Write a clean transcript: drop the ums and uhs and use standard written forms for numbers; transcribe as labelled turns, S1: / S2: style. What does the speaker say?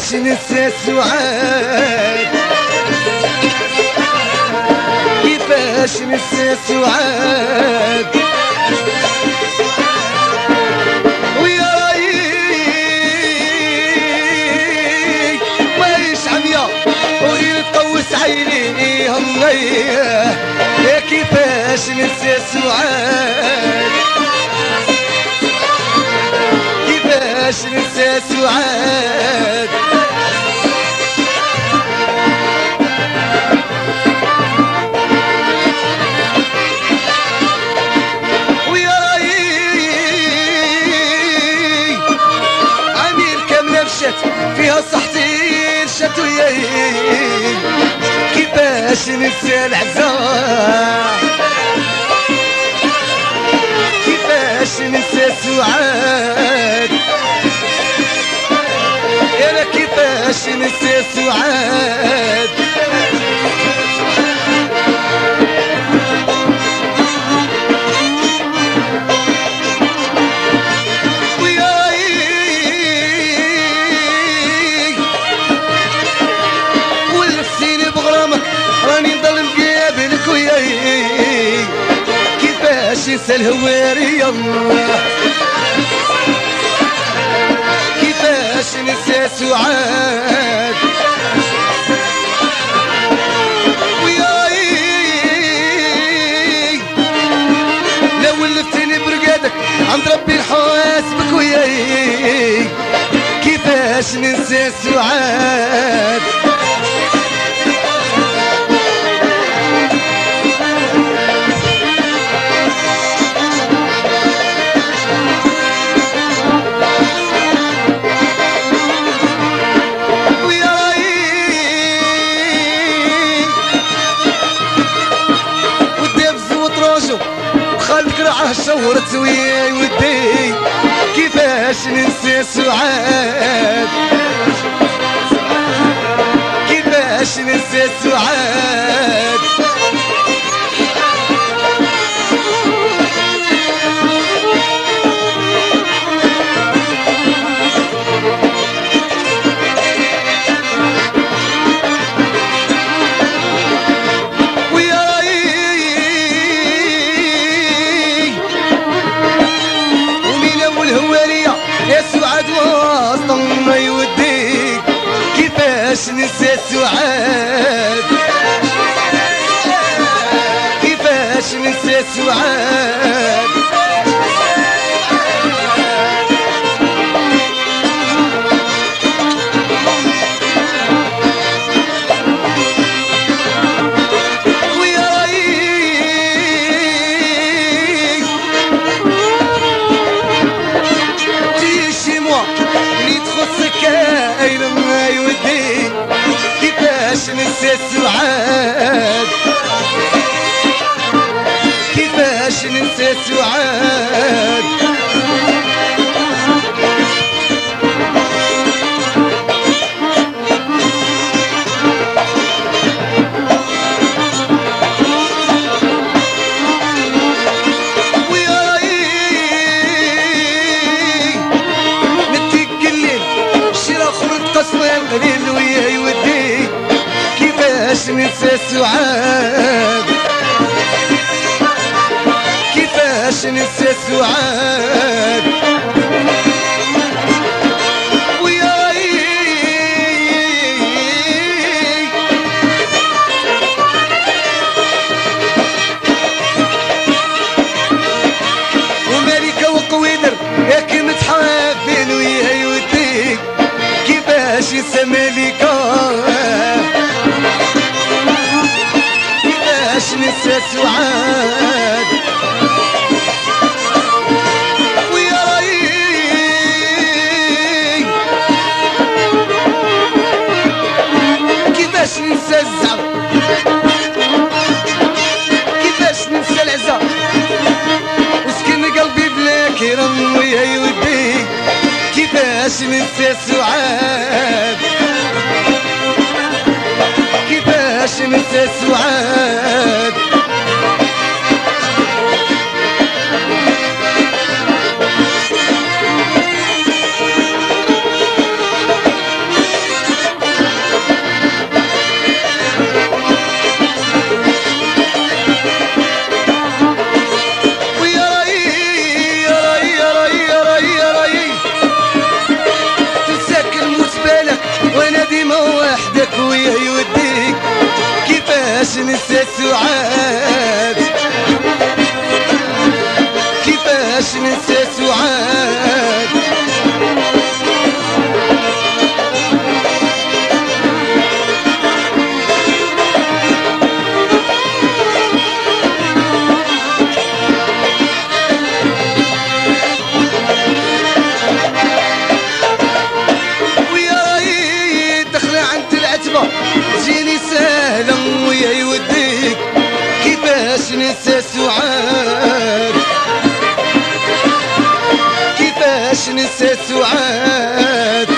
S1: كيفاش ننسى سعاد كيفاش ننسى سعاد ويا رايك ماهيش عميا ويتقوس عيني الله يا كيفاش ننسى سعاد كيفاش ننسى سعاد ويا رايك عميل كاملة مشات فيها صحتي مشات وياي كيفاش ننسى العزاء كيفاش ننسى سعاد يا كيفاش ننسى سعاد وياي ولفتيني بغرامك راني نضل مقابلك وياي كيفاش ننسى الهواري الله كيفاش ننسى سعاد وياي لو ولفتني برقادك عند ربي نحاسبك وياي كيفاش ننسى سعاد شورت وياي ودي كيفاش ننسى سعاد كيفاش ننسى سعاد كيفاش ننسى سعاد كيفاش ننسى سعاد ويا رايك تيجي موا اللي تخصك اين ما يودي كيفاش ننسى سعاد كيفاش ننسى سعاد ويا رايك نتيك الليل شرا خرج قصير قليل ويا يودي كيفاش ننسى سعاد كيفاش ننسى سعاد ويا رايك ومالكة وقويدر ياك متحابين ويا يوديك كيفاش ينسى مالكة كيفاش ننسى سعاد ويا رايك كيفاش ننسى الزعم كيفاش ننسى العزا وسكن قلبي بلا كرم ويا يوديك كيفاش ننسى سعاد كيفاش ننسى سعاد سعاد